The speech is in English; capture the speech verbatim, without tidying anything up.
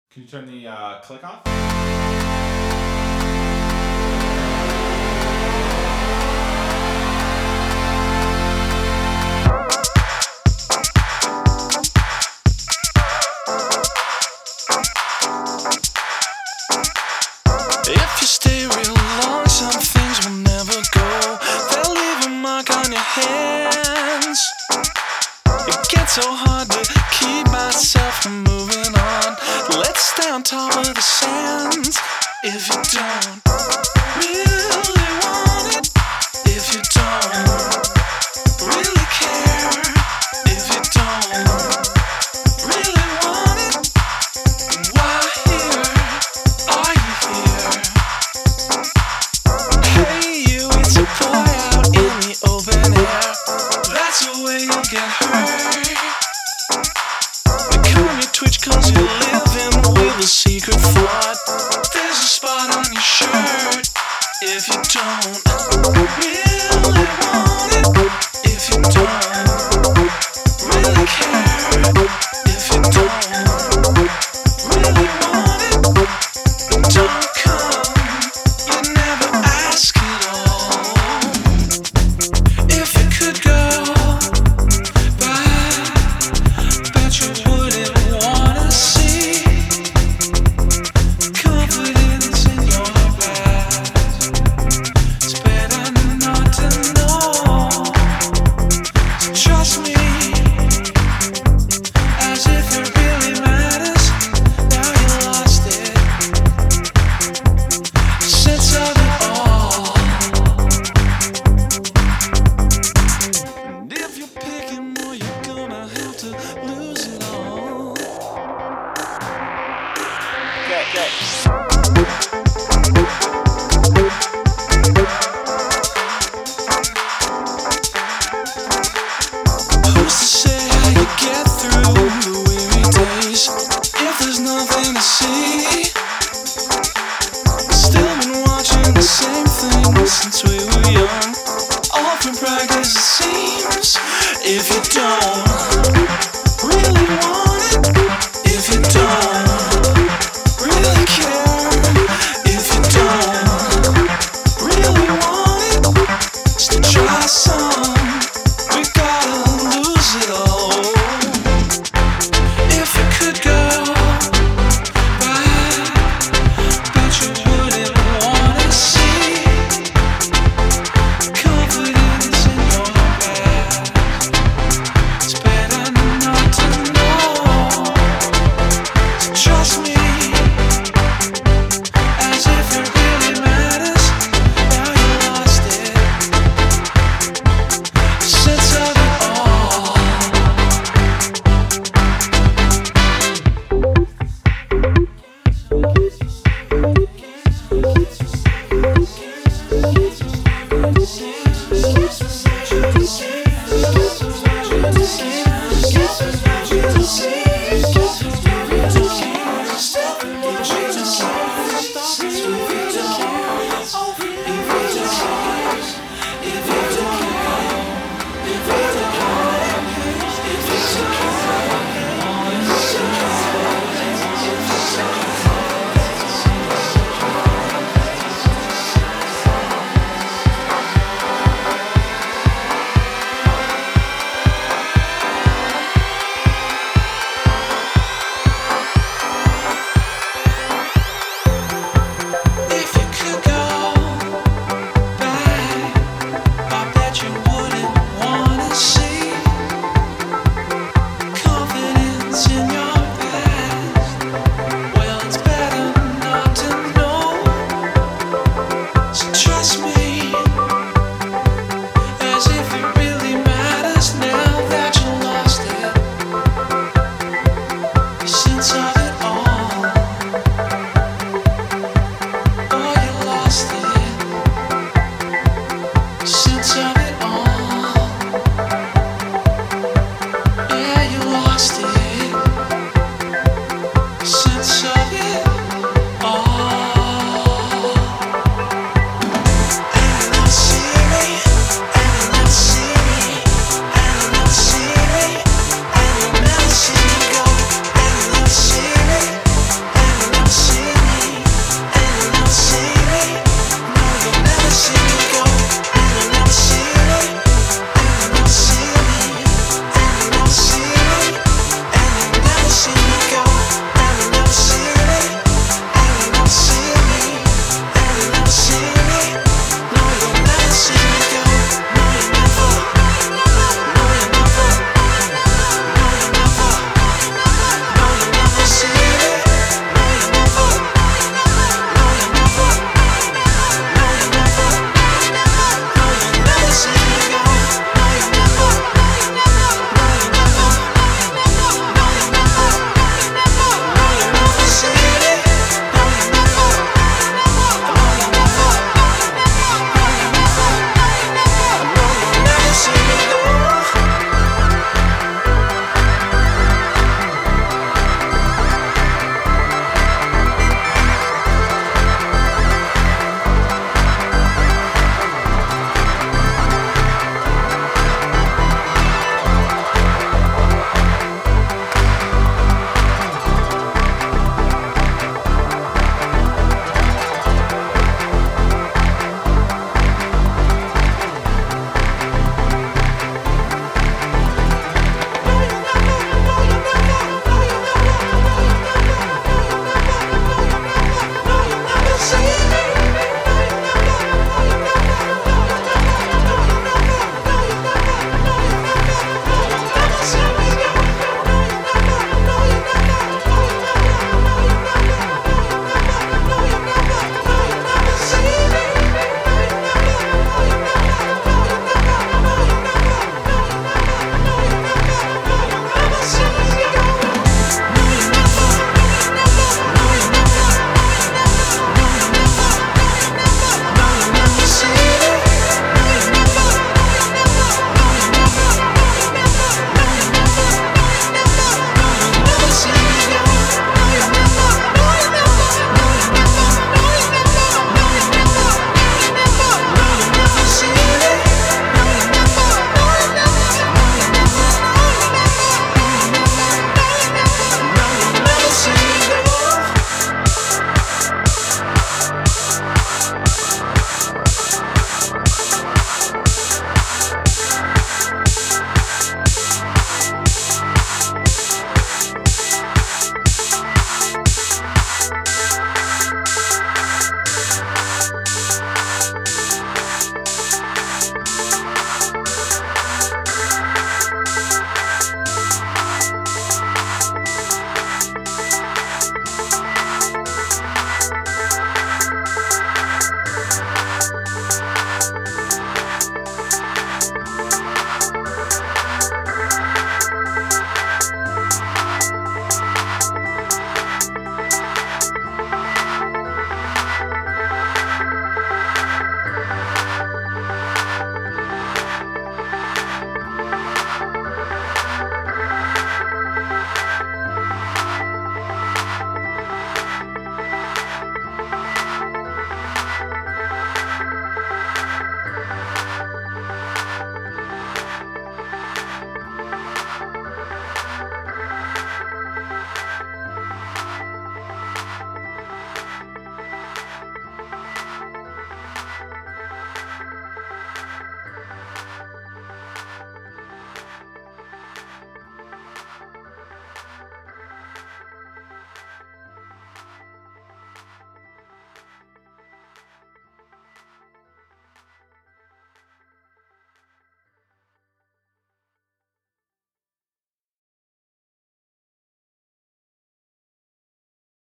Can you turn the uh, click off? If you stay real long, some things will never go. They'll leave a mark on your hands. It gets so hard to keep myself from moving on. Let's stay on top of the sands. If you don't really want it, if you don't really care, if you don't really want it, then why here are you here? Hey you, it's a boy out in the open air. That's the way you get hurt. They call me Twitch cause you're living with a secret thought. There's a spot on your shirt. If you don't really want it, if you don't really care, if you don't really want it, then don't come. You never ask at all. If you could go back, bet you wouldn't wanna see confidence in your past. It's better not to know. So trust me, as if it really matters. Now you lost it. Sense of it all. And if you're picking more, you're gonna have to lose it all. Okay, okay.